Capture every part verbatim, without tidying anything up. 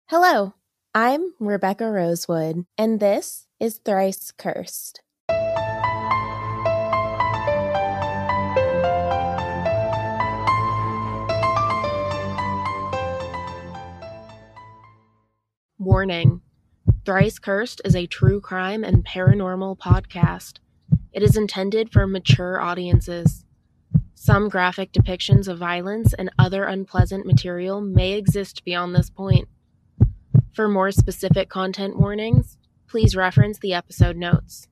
Hello, I'm Rebecca Rosewood, and this is Thrice Cursed. Warning: Thrice Cursed is a true crime and paranormal podcast. It is intended for mature audiences. Some graphic depictions of violence and other unpleasant material may exist beyond this point. For more specific content warnings, please reference the episode notes.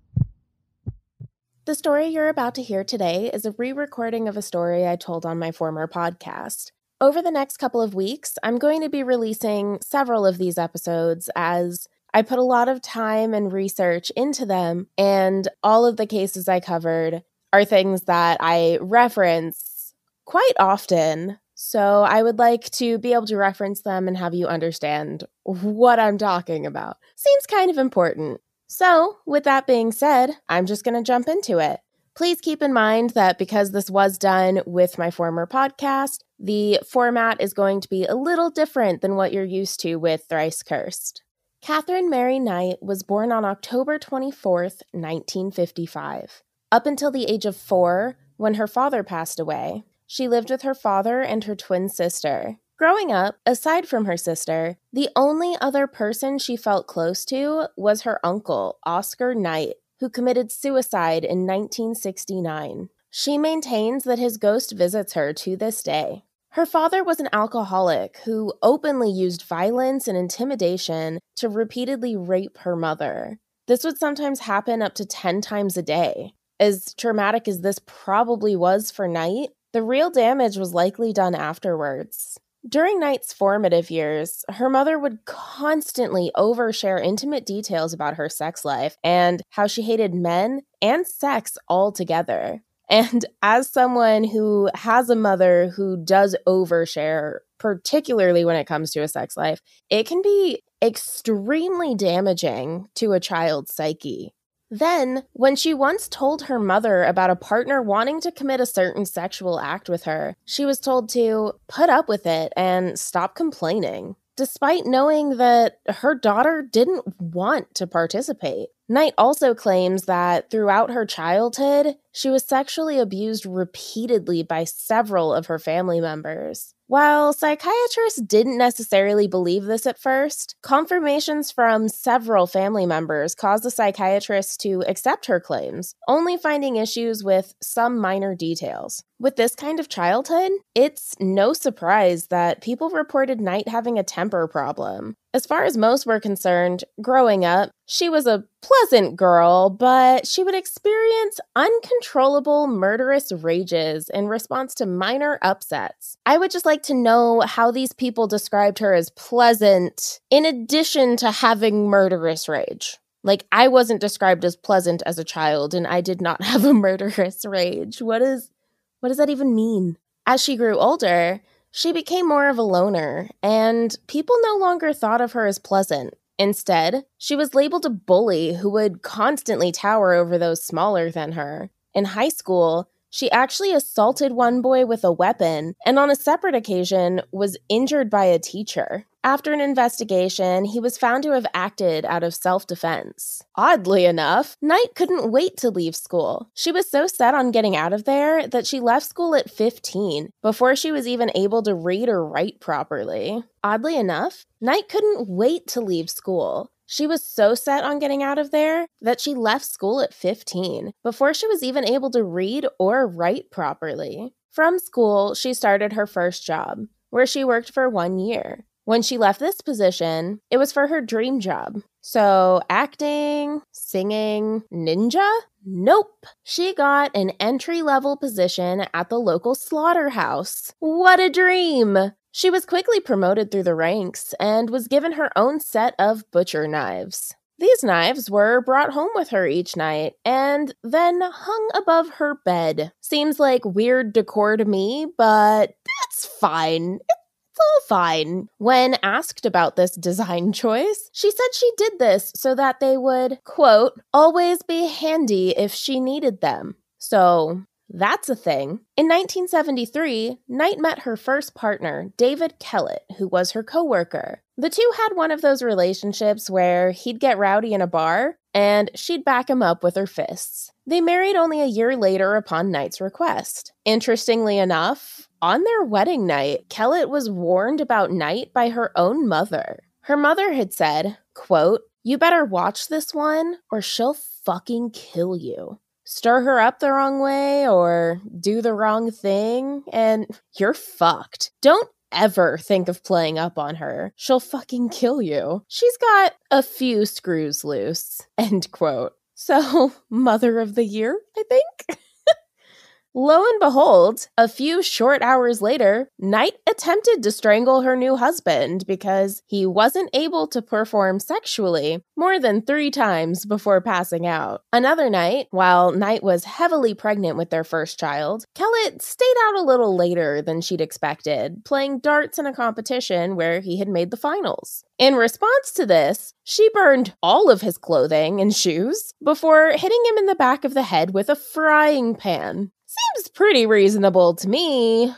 The story you're about to hear today is a re-recording of a story I told on my former podcast. Over the next couple of weeks, I'm going to be releasing several of these episodes as I put a lot of time and research into them, and all of the cases I covered are things that I reference quite often. So I would like to be able to reference them and have you understand what I'm talking about. Seems kind of important. So, with that being said, I'm just going to jump into it. Please keep in mind that because this was done with my former podcast, the format is going to be a little different than what you're used to with Thrice Cursed. Catherine Mary Knight was born on October twenty-fourth, nineteen fifty-five. Up until the age of four, when her father passed away, she lived with her father and her twin sister. Growing up, aside from her sister, the only other person she felt close to was her uncle, Oscar Knight, who committed suicide in nineteen sixty-nine. She maintains that his ghost visits her to this day. Her father was an alcoholic who openly used violence and intimidation to repeatedly rape her mother. This would sometimes happen up to ten times a day. As traumatic as this probably was for Knight, the real damage was likely done afterwards. During Knight's formative years, her mother would constantly overshare intimate details about her sex life and how she hated men and sex altogether. And as someone who has a mother who does overshare, particularly when it comes to a sex life, it can be extremely damaging to a child's psyche. Then, when she once told her mother about a partner wanting to commit a certain sexual act with her, she was told to put up with it and stop complaining, despite knowing that her daughter didn't want to participate. Knight also claims that throughout her childhood, she was sexually abused repeatedly by several of her family members. While psychiatrists didn't necessarily believe this at first, confirmations from several family members caused the psychiatrists to accept her claims, only finding issues with some minor details. With this kind of childhood, it's no surprise that people reported Knight having a temper problem. As far as most were concerned, growing up, she was a pleasant girl, but she would experience uncontrollable murderous rages in response to minor upsets. I would just like to know how these people described her as pleasant, in addition to having murderous rage. Like, I wasn't described as pleasant as a child, and I did not have a murderous rage. What is, what does that even mean? As she grew older, she became more of a loner, and people no longer thought of her as pleasant. Instead, she was labeled a bully who would constantly tower over those smaller than her. In high school, she actually assaulted one boy with a weapon, and on a separate occasion was injured by a teacher. After an investigation, he was found to have acted out of self-defense. Oddly enough, Knight couldn't wait to leave school. She was so set on getting out of there that she left school at fifteen, before she was even able to read or write properly. Oddly enough, Knight couldn't wait to leave school. She was so set on getting out of there that she left school at fifteen, before she was even able to read or write properly. From school, she started her first job, where she worked for one year. When she left this position, it was for her dream job. So, acting, singing, ninja? Nope. She got an entry-level position at the local slaughterhouse. What a dream! She was quickly promoted through the ranks and was given her own set of butcher knives. These knives were brought home with her each night and then hung above her bed. Seems like weird decor to me, but that's fine. It's all fine. When asked about this design choice, she said she did this so that they would, quote, always be handy if she needed them. So, that's a thing. In nineteen seventy-three, Knight met her first partner, David Kellett, who was her coworker. The two had one of those relationships where he'd get rowdy in a bar, and she'd back him up with her fists. They married only a year later upon Knight's request. Interestingly enough, on their wedding night, Kellett was warned about Knight by her own mother. Her mother had said, quote, "You better watch this one or she'll fucking kill you. Stir her up the wrong way or do the wrong thing and you're fucked. Don't ever think of playing up on her. She'll fucking kill you. She's got a few screws loose." End quote. So, Mother of the Year, I think? Lo and behold, a few short hours later, Knight attempted to strangle her new husband because he wasn't able to perform sexually more than three times before passing out. Another night, while Knight was heavily pregnant with their first child, Kellett stayed out a little later than she'd expected, playing darts in a competition where he had made the finals. In response to this, she burned all of his clothing and shoes before hitting him in the back of the head with a frying pan. Seems pretty reasonable to me,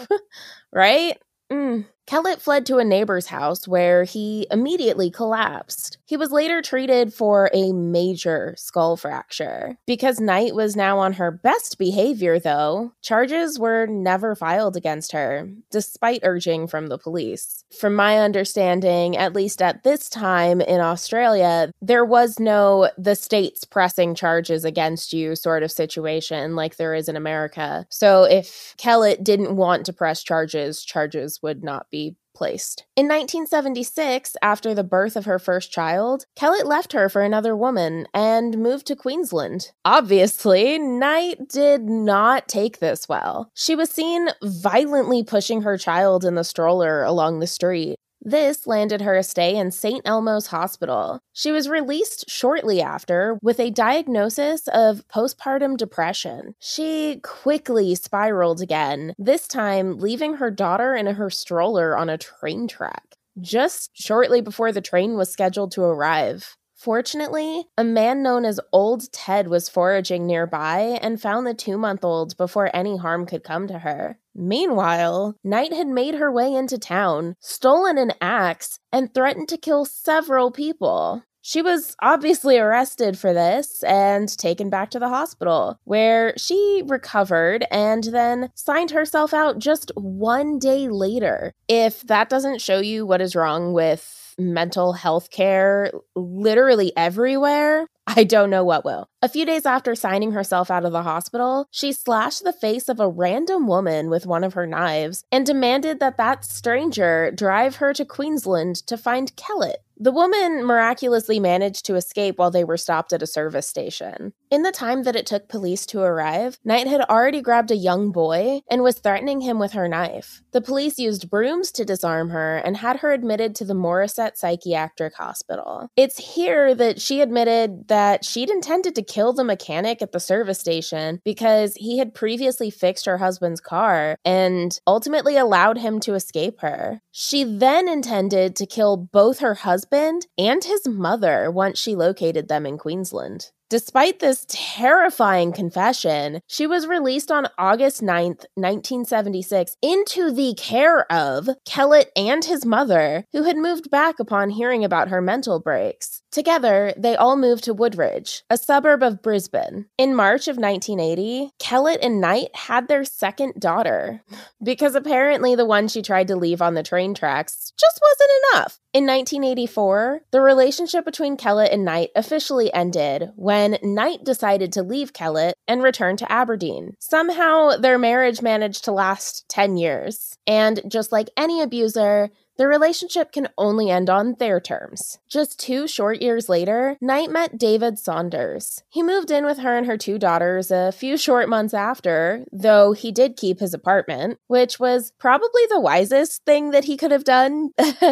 right? Mm. Kellett fled to a neighbor's house where he immediately collapsed. He was later treated for a major skull fracture. Because Knight was now on her best behavior, though, charges were never filed against her, despite urging from the police. From my understanding, at least at this time in Australia, there was no the state's pressing charges against you sort of situation like there is in America. So if Kellett didn't want to press charges, charges would not be be placed. In nineteen seventy-six, after the birth of her first child, Kellett left her for another woman and moved to Queensland. Obviously, Knight did not take this well. She was seen violently pushing her child in the stroller along the street. This landed her a stay in Saint Elmo's Hospital. She was released shortly after with a diagnosis of postpartum depression. She quickly spiraled again, this time leaving her daughter in her stroller on a train track, just shortly before the train was scheduled to arrive. Fortunately, a man known as Old Ted was foraging nearby and found the two-month-old before any harm could come to her. Meanwhile, Knight had made her way into town, stolen an axe, and threatened to kill several people. She was obviously arrested for this and taken back to the hospital, where she recovered and then signed herself out just one day later. If that doesn't show you what is wrong with mental health care literally everywhere, I don't know what will. A few days after signing herself out of the hospital, she slashed the face of a random woman with one of her knives and demanded that that stranger drive her to Queensland to find Kellett. The woman miraculously managed to escape while they were stopped at a service station. In the time that it took police to arrive, Knight had already grabbed a young boy and was threatening him with her knife. The police used brooms to disarm her and had her admitted to the Morisset Psychiatric Hospital. It's here that she admitted that she'd intended to kill the mechanic at the service station because he had previously fixed her husband's car and ultimately allowed him to escape her. She then intended to kill both her husband and his mother once she located them in Queensland. Despite this terrifying confession, she was released on August ninth, nineteen seventy-six, into the care of Kellett and his mother, who had moved back upon hearing about her mental breaks. Together, they all moved to Woodridge, a suburb of Brisbane. In March of nineteen eighty, Kellett and Knight had their second daughter, because apparently the one she tried to leave on the train tracks just wasn't enough. In nineteen eighty-four, the relationship between Kellett and Knight officially ended when Knight decided to leave Kellett and return to Aberdeen. Somehow, their marriage managed to last ten years. And just like any abuser, the relationship can only end on their terms. Just two short years later, Knight met David Saunders. He moved in with her and her two daughters a few short months after, though he did keep his apartment, which was probably the wisest thing that he could have done.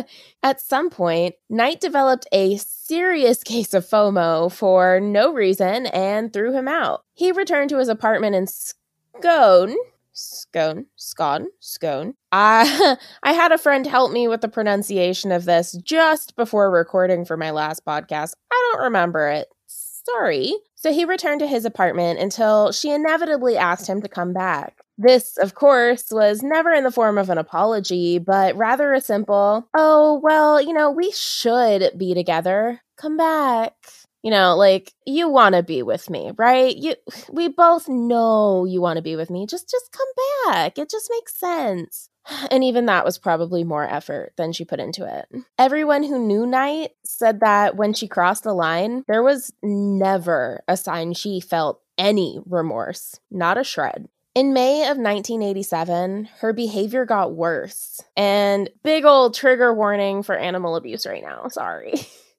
At some point, Knight developed a serious case of FOMO for no reason and threw him out. He returned to his apartment in Scone, Scone, Scone, Scone. I, I had a friend help me with the pronunciation of this just before recording for my last podcast. I don't remember it. Sorry. So he returned to his apartment until she inevitably asked him to come back. This, of course, was never in the form of an apology, but rather a simple, oh, well, you know, we should be together. Come back. You know, like, you want to be with me, right? You, we both know you want to be with me. Just, just come back. It just makes sense. And even that was probably more effort than she put into it. Everyone who knew Knight said that when she crossed the line, there was never a sign she felt any remorse, not a shred. In May of nineteen eighty-seven, her behavior got worse. And big old trigger warning for animal abuse right now, sorry.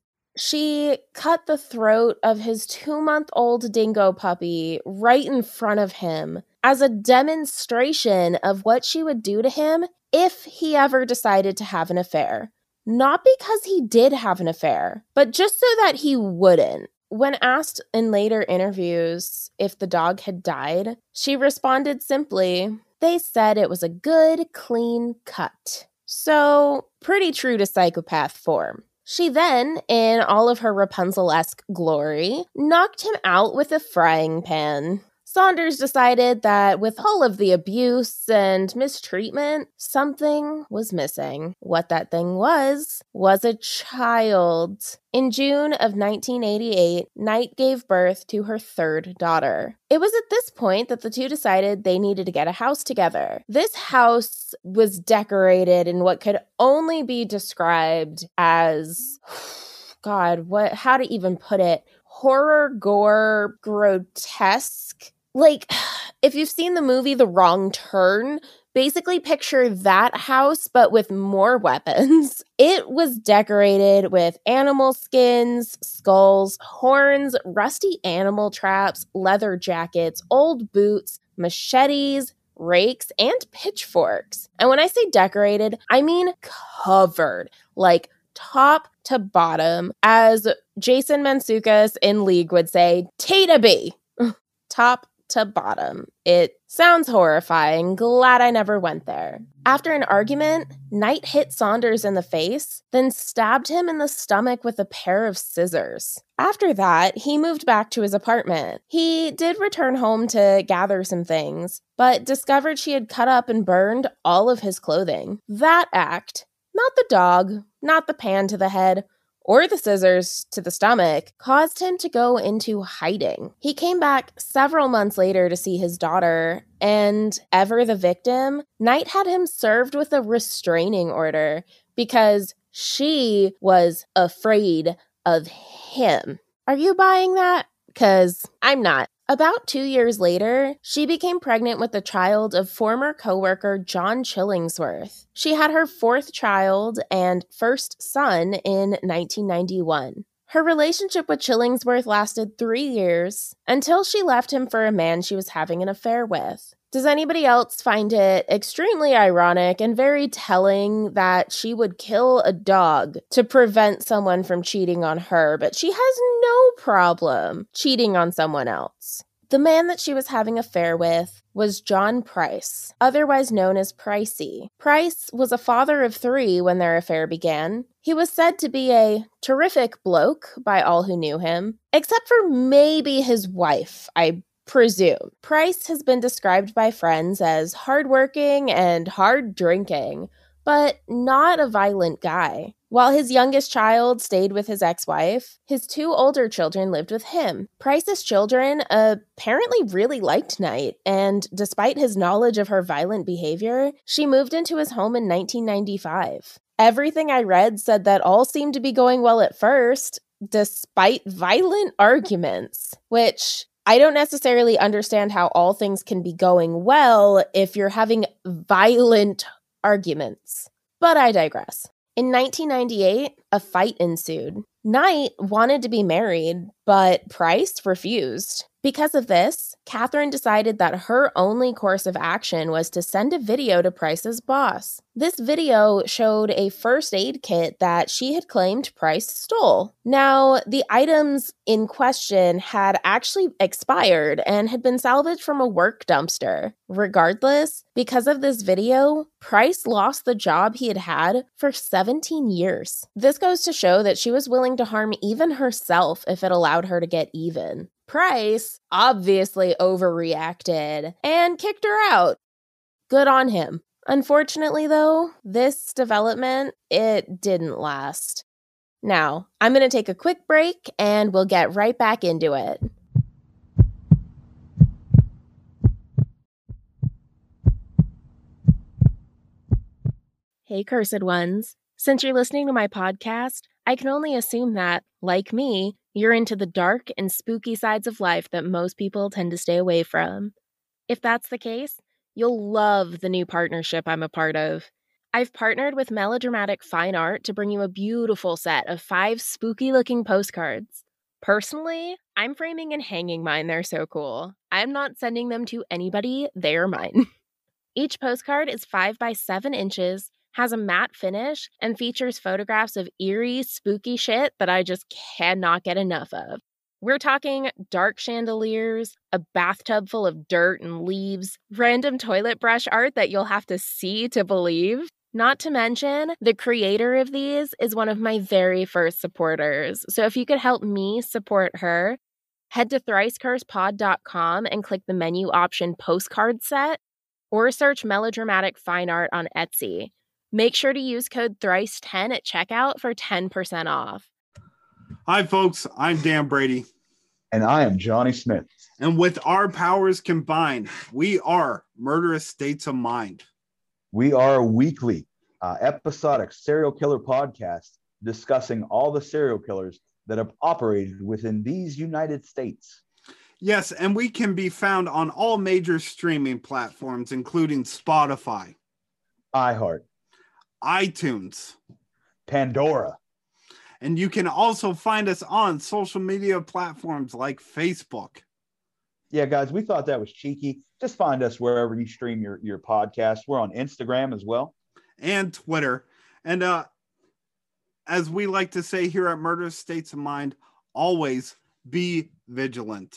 She cut the throat of his two-month-old dingo puppy right in front of him as a demonstration of what she would do to him if he ever decided to have an affair. Not because he did have an affair, but just so that he wouldn't. When asked in later interviews if the dog had died, she responded simply, "They said it was a good, clean cut." So, pretty true to psychopath form. She then, in all of her Rapunzel-esque glory, knocked him out with a frying pan. Saunders decided that with all of the abuse and mistreatment, something was missing. What that thing was, was a child. In June of nineteen eighty-eight, Knight gave birth to her third daughter. It was at this point that the two decided they needed to get a house together. This house was decorated in what could only be described as, God, what, how to even put it, horror, gore, grotesque. Like, if you've seen the movie The Wrong Turn, basically picture that house, but with more weapons. It was decorated with animal skins, skulls, horns, rusty animal traps, leather jackets, old boots, machetes, rakes, and pitchforks. And when I say decorated, I mean covered, like top to bottom. As Jason Mantzoukas in League would say, T-to-B. Top to bottom. It sounds horrifying. Glad I never went there. After an argument, Knight hit Saunders in the face, then stabbed him in the stomach with a pair of scissors. After that, he moved back to his apartment. He did return home to gather some things, but discovered she had cut up and burned all of his clothing. That act, not the dog, not the pan to the head, or the scissors to the stomach, caused him to go into hiding. He came back several months later to see his daughter, and ever the victim, Knight had him served with a restraining order because she was afraid of him. Are you buying that? Because I'm not. About two years later, she became pregnant with the child of former coworker John Chillingsworth. She had her fourth child and first son in nineteen ninety-one. Her relationship with Chillingsworth lasted three years until she left him for a man she was having an affair with. Does anybody else find it extremely ironic and very telling that she would kill a dog to prevent someone from cheating on her, but she has no problem cheating on someone else? The man that she was having an affair with was John Price, otherwise known as Pricey. Price was a father of three when their affair began. He was said to be a terrific bloke by all who knew him, except for maybe his wife, I presume. Price has been described by friends as hardworking and hard drinking, but not a violent guy. While his youngest child stayed with his ex-wife, his two older children lived with him. Price's children apparently really liked Knight, and despite his knowledge of her violent behavior, she moved into his home in nineteen ninety-five. Everything I read said that all seemed to be going well at first, despite violent arguments, which I don't necessarily understand how all things can be going well if you're having violent arguments. But I digress. In nineteen ninety-eight, a fight ensued. Knight wanted to be married, but Price refused. Because of this, Catherine decided that her only course of action was to send a video to Price's boss. This video showed a first aid kit that she had claimed Price stole. Now, the items in question had actually expired and had been salvaged from a work dumpster. Regardless, because of this video, Price lost the job he had had for seventeen years. This goes to show that she was willing to harm even herself if it allowed her to get even. Price obviously overreacted and kicked her out. Good on him. Unfortunately, though, this development, it didn't last. Now, I'm going to take a quick break and we'll get right back into it. Hey, cursed ones. Since you're listening to my podcast, I can only assume that, like me, you're into the dark and spooky sides of life that most people tend to stay away from. If that's the case, you'll love the new partnership I'm a part of. I've partnered with Melodramatic Fine Art to bring you a beautiful set of five spooky-looking postcards. Personally, I'm framing and hanging mine. They're so cool. I'm not sending them to anybody. They're mine. Each postcard is five by seven inches, has a matte finish, and features photographs of eerie, spooky shit that I just cannot get enough of. We're talking dark chandeliers, a bathtub full of dirt and leaves, random toilet brush art that you'll have to see to believe. Not to mention, the creator of these is one of my very first supporters. So if you could help me support her, head to thrice cursed pod dot com and click the menu option postcard set, or search Melodramatic Fine Art on Etsy. Make sure to use code thrice ten at checkout for ten percent off. Hi, folks. I'm Dan Brady. And I am Johnny Smith. And with our powers combined, we are Murderous States of Mind. We are a weekly, uh, episodic serial killer podcast discussing all the serial killers that have operated within these United States. Yes, and we can be found on all major streaming platforms, including Spotify, iHeart, iTunes, Pandora. And you can also find us on social media platforms like Facebook. Yeah, guys, we thought that was cheeky. Just find us wherever you stream your, your podcast. We're on Instagram as well. And Twitter. And uh, as we like to say here at Murderous States of Mind, always be vigilant.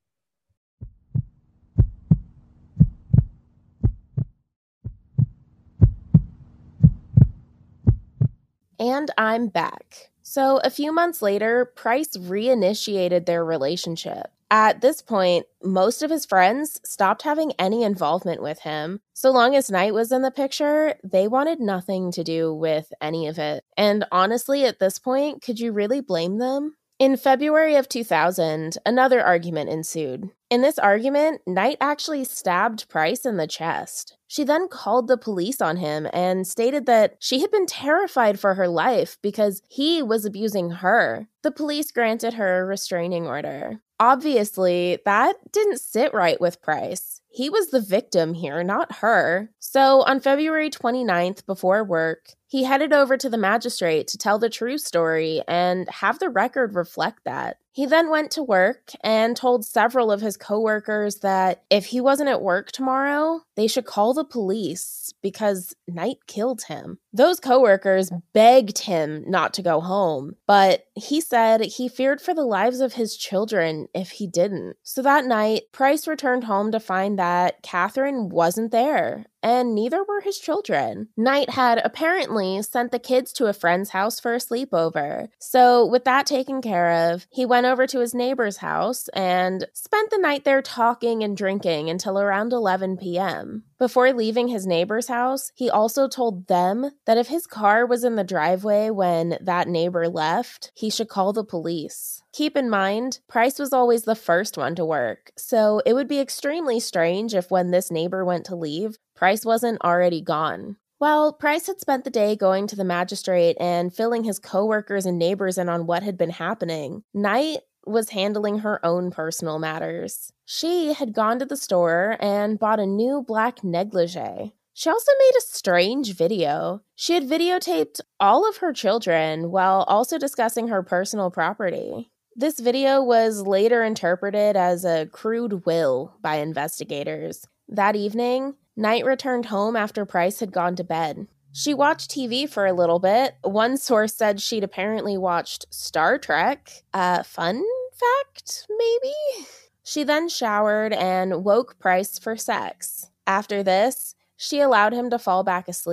And I'm back. So a few months later, Price reinitiated their relationship. At this point, most of his friends stopped having any involvement with him. So long as Knight was in the picture, they wanted nothing to do with any of it. And honestly, at this point, could you really blame them? In February of two thousand, another argument ensued. In this argument, Knight actually stabbed Price in the chest. She then called the police on him and stated that she had been terrified for her life because he was abusing her. The police granted her a restraining order. Obviously, that didn't sit right with Price. He was the victim here, not her. So on February twenty-ninth, before work, he headed over to the magistrate to tell the true story and have the record reflect that. He then went to work and told several of his coworkers that if he wasn't at work tomorrow, they should call the police because Knight killed him. Those coworkers begged him not to go home, but he said he feared for the lives of his children if he didn't. So that night, Price returned home to find that Catherine wasn't there, and neither were his children. Knight had apparently sent the kids to a friend's house for a sleepover. So with that taken care of, he went over to his neighbor's house and spent the night there talking and drinking until around eleven p.m. Before leaving his neighbor's house, he also told them that if his car was in the driveway when that neighbor left, he should call the police. Keep in mind, Price was always the first one to work, so it would be extremely strange if when this neighbor went to leave, Price wasn't already gone. Well, Price had spent the day going to the magistrate and filling his coworkers and neighbors in on what had been happening. Knight was handling her own personal matters. She had gone to the store and bought a new black negligee. She also made a strange video. She had videotaped all of her children while also discussing her personal property. This video was later interpreted as a crude will by investigators. That evening, Knight returned home after Price had gone to bed. She watched T V for a little bit. One source said she'd apparently watched Star Trek. Uh, fun fact, maybe? She then showered and woke Price for sex. After this, she allowed him to fall back asleep.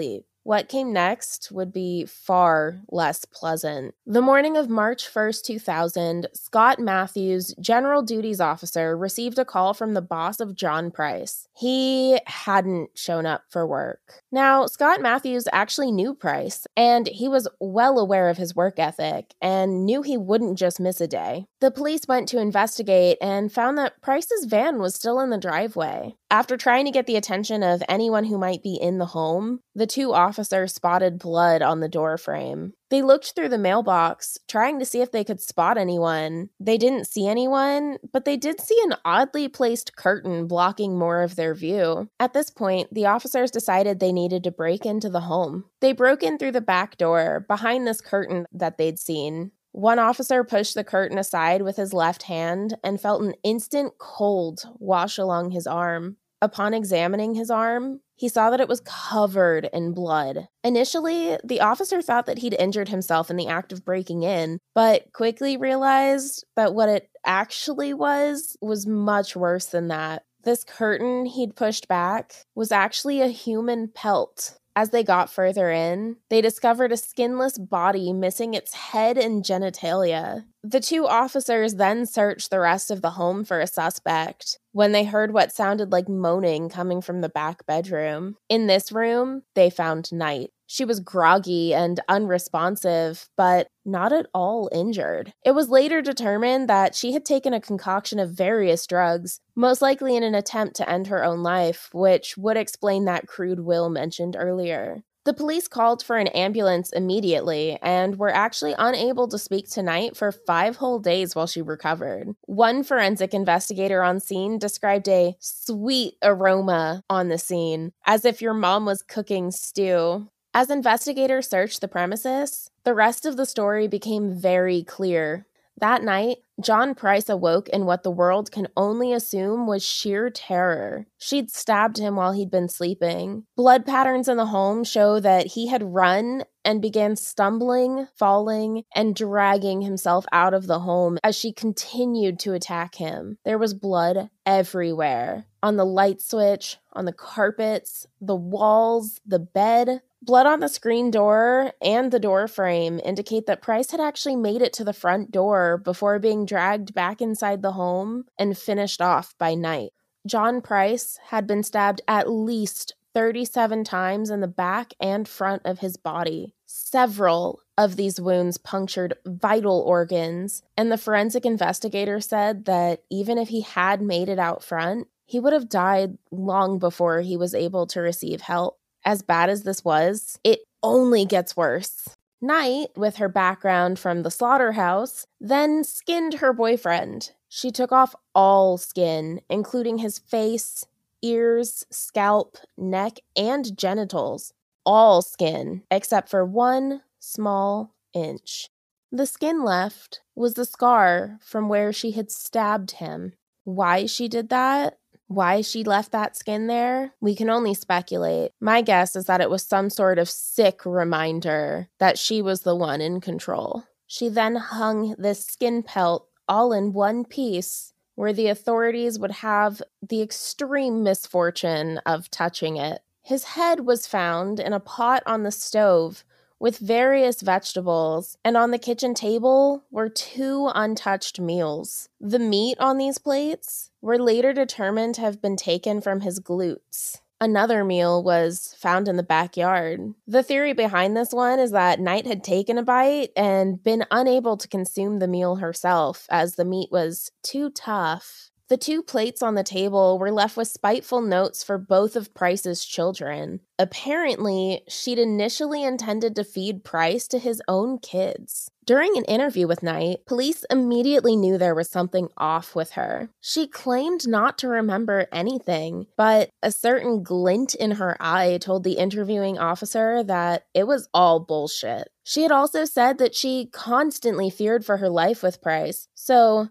what came next would be far less pleasant. The morning of March first, two thousand, Scott Matthews, General Duties Officer, received a call from the boss of John Price. He hadn't shown up for work. Now, Scott Matthews actually knew Price, and he was well aware of his work ethic and knew he wouldn't just miss a day. The police went to investigate and found that Price's van was still in the driveway. After trying to get the attention of anyone who might be in the home, the two officers spotted blood on the door frame. They looked through the mailbox, trying to see if they could spot anyone. They didn't see anyone, but they did see an oddly placed curtain blocking more of their view. At this point, the officers decided they needed to break into the home. They broke in through the back door, behind this curtain that they'd seen. One officer pushed the curtain aside with his left hand and felt an instant cold wash along his arm. Upon examining his arm, he saw that it was covered in blood. Initially, the officer thought that he'd injured himself in the act of breaking in, but quickly realized that what it actually was was much worse than that. This curtain he'd pushed back was actually a human pelt. As they got further in, they discovered a skinless body missing its head and genitalia. The two officers then searched the rest of the home for a suspect when they heard what sounded like moaning coming from the back bedroom. In this room, they found Knight. She was groggy and unresponsive, but not at all injured. It was later determined that she had taken a concoction of various drugs, most likely in an attempt to end her own life, which would explain that crude will mentioned earlier. The police called for an ambulance immediately and were actually unable to speak to Knight for five whole days while she recovered. One forensic investigator on scene described a sweet aroma on the scene, as if your mom was cooking stew. As investigators searched the premises, the rest of the story became very clear. That night, John Price awoke in what the world can only assume was sheer terror. She'd stabbed him while he'd been sleeping. Blood patterns in the home show that he had run and began stumbling, falling, and dragging himself out of the home as she continued to attack him. There was blood everywhere. On the light switch, on the carpets, the walls, the bed. Blood on the screen door and the door frame indicate that Price had actually made it to the front door before being dragged back inside the home and finished off by Knight. John Price had been stabbed at least thirty-seven times in the back and front of his body. Several of these wounds punctured vital organs, and the forensic investigator said that even if he had made it out front, he would have died long before he was able to receive help. As bad as this was, it only gets worse. Knight, with her background from the slaughterhouse, then skinned her boyfriend. She took off all skin, including his face, ears, scalp, neck, and genitals. All skin, except for one small inch. The skin left was the scar from where she had stabbed him. Why she did that? Why she left that skin there? We can only speculate. My guess is that it was some sort of sick reminder that she was the one in control. She then hung this skin pelt all in one piece where the authorities would have the extreme misfortune of touching it. His head was found in a pot on the stove with various vegetables, and on the kitchen table were two untouched meals. The meat on these plates were later determined to have been taken from his glutes. Another meal was found in the backyard. The theory behind this one is that Knight had taken a bite and been unable to consume the meal herself, as the meat was too tough. The two plates on the table were left with spiteful notes for both of Price's children. Apparently, she'd initially intended to feed Price to his own kids. During an interview with Knight, police immediately knew there was something off with her. She claimed not to remember anything, but a certain glint in her eye told the interviewing officer that it was all bullshit. She had also said that she constantly feared for her life with Price, so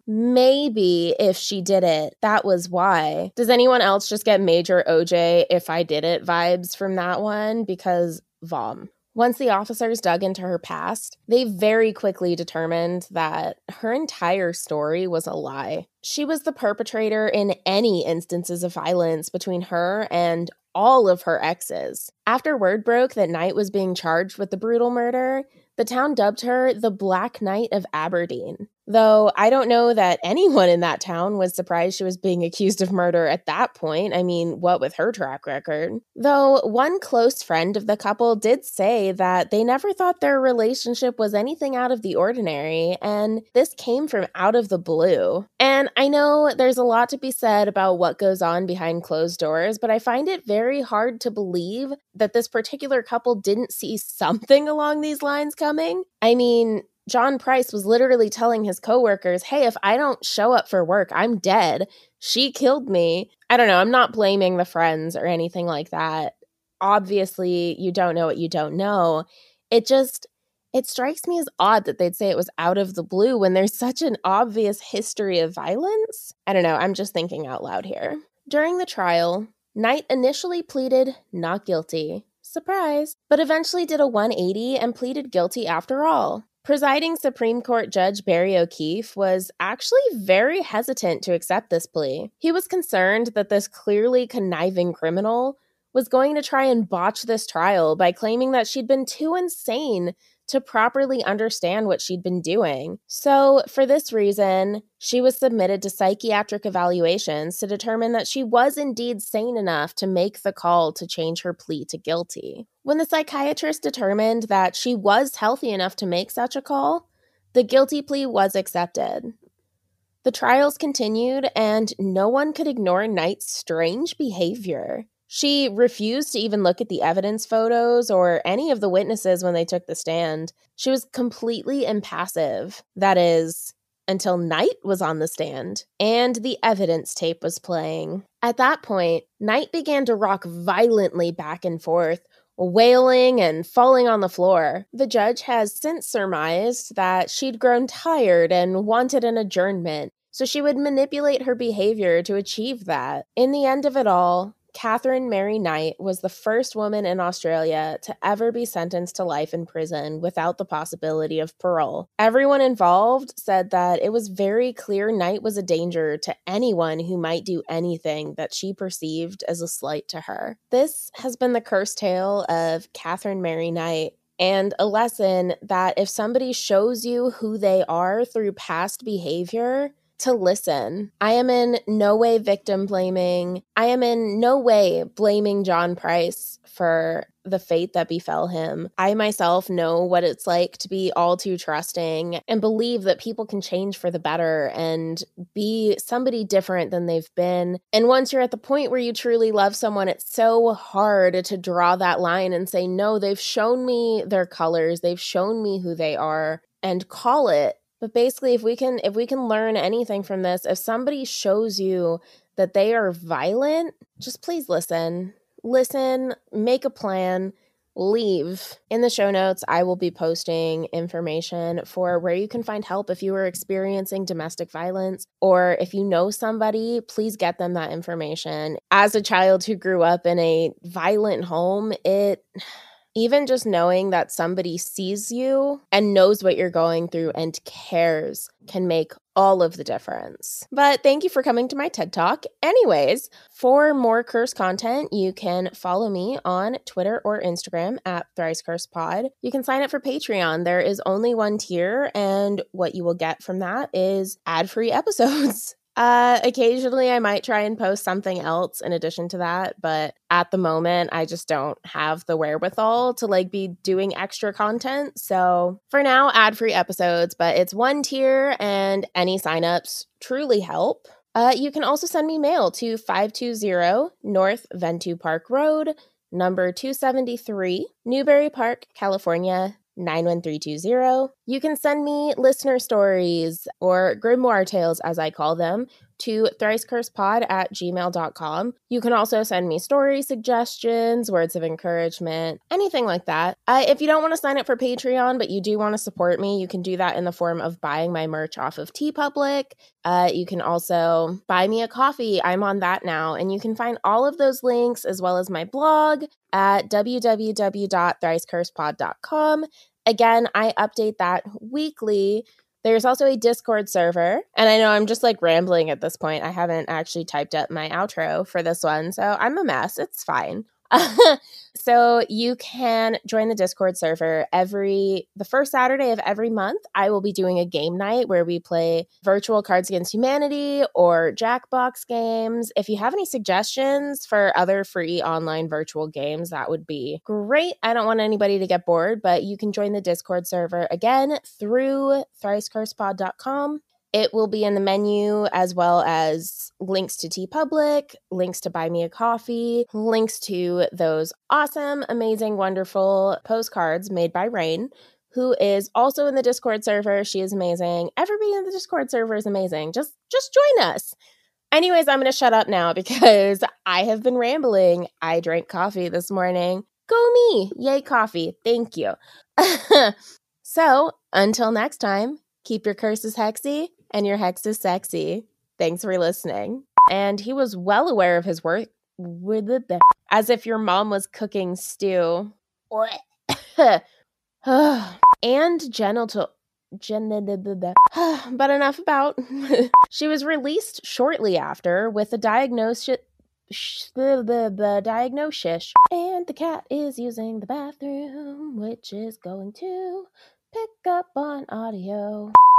maybe if she did it, that was why. Does anyone else just get major O J if I did it vibes from that one? Because vom. Once the officers dug into her past, they very quickly determined that her entire story was a lie. She was the perpetrator in any instances of violence between her and all of her exes. After word broke that Knight was being charged with the brutal murder, the town dubbed her the Black Knight of Aberdeen. Though I don't know that anyone in that town was surprised she was being accused of murder at that point. I mean, what with her track record? Though one close friend of the couple did say that they never thought their relationship was anything out of the ordinary, and this came from out of the blue. And I know there's a lot to be said about what goes on behind closed doors, but I find it very hard to believe that this particular couple didn't see something along these lines coming. I mean, John Price was literally telling his coworkers, hey, if I don't show up for work, I'm dead. She killed me. I don't know. I'm not blaming the friends or anything like that. Obviously, you don't know what you don't know. It just, it strikes me as odd that they'd say it was out of the blue when there's such an obvious history of violence. I don't know. I'm just thinking out loud here. During the trial, Knight initially pleaded not guilty. Surprise. But eventually did a one eighty and pleaded guilty after all. Presiding Supreme Court Judge Barry O'Keefe was actually very hesitant to accept this plea. He was concerned that this clearly conniving criminal was going to try and botch this trial by claiming that she'd been too insane to properly understand what she'd been doing. So, for this reason, she was submitted to psychiatric evaluations to determine that she was indeed sane enough to make the call to change her plea to guilty. When the psychiatrist determined that she was healthy enough to make such a call, the guilty plea was accepted. The trials continued, and no one could ignore Knight's strange behavior. She refused to even look at the evidence photos or any of the witnesses when they took the stand. She was completely impassive. That is, until Knight was on the stand and the evidence tape was playing. At that point, Knight began to rock violently back and forth, wailing and falling on the floor. The judge has since surmised that she'd grown tired and wanted an adjournment, so she would manipulate her behavior to achieve that. In the end of it all, Catherine Mary Knight was the first woman in Australia to ever be sentenced to life in prison without the possibility of parole. Everyone involved said that it was very clear Knight was a danger to anyone who might do anything that she perceived as a slight to her. This has been the cursed tale of Catherine Mary Knight, and a lesson that if somebody shows you who they are through past behavior, to listen. I am in no way victim blaming. I am in no way blaming John Price for the fate that befell him. I myself know what it's like to be all too trusting and believe that people can change for the better and be somebody different than they've been. And once you're at the point where you truly love someone, it's so hard to draw that line and say, no, they've shown me their colors. They've shown me who they are, and call it. But basically, if we can if we can learn anything from this, if somebody shows you that they are violent, just please listen. Listen, make a plan, leave. In the show notes, I will be posting information for where you can find help if you are experiencing domestic violence, or if you know somebody, please get them that information. As a child who grew up in a violent home, it... even just knowing that somebody sees you and knows what you're going through and cares can make all of the difference. But thank you for coming to my TED Talk. Anyways, for more Curse content, you can follow me on Twitter or Instagram at Thrice Cursed Pod. You can sign up for Patreon. There is only one tier, and what you will get from that is ad-free episodes. Uh, occasionally I might try and post something else in addition to that, but at the moment I just don't have the wherewithal to like be doing extra content. So for now, ad-free episodes, but it's one tier and any signups truly help. Uh, you can also send me mail to five two zero North Ventu Park Road, number two seventy-three, Newbury Park, California, nine one three two zero. You can send me listener stories or grimoire tales, as I call them, to thricecursepod at gmail dot com. You can also send me story suggestions, words of encouragement, anything like that. Uh, if you don't want to sign up for Patreon, but you do want to support me, you can do that in the form of buying my merch off of TeePublic. Uh, you can also buy me a coffee. I'm on that now. And you can find all of those links as well as my blog at w w w dot thrice cursed pod dot com. Again, I update that weekly There's also a Discord server. And I know I'm just like rambling at this point. I haven't actually typed up my outro for this one. So I'm a mess. It's fine. So you can join the Discord server every, the first Saturday of every month. I will be doing a game night where we play virtual Cards Against Humanity or Jackbox games. If you have any suggestions for other free online virtual games, that would be great. I don't want anybody to get bored, but you can join the Discord server again through thrice cursed pod dot com. It will be in the menu, as well as links to TeePublic, links to Buy Me a Coffee, links to those awesome, amazing, wonderful postcards made by Rain, who is also in the Discord server. She is amazing. Everybody in the Discord server is amazing. Just, just join us. Anyways, I'm going to shut up now because I have been rambling. I drank coffee this morning. Go me. Yay, coffee. Thank you. So, until next time, keep your curses hexy and your hexes sexy. Thanks for listening. And he was well aware of his work, as if your mom was cooking stew. And genital... But enough about... She was released shortly after with a diagnosis... The diagnosis. And the cat is using the bathroom, which is going to pick up on audio.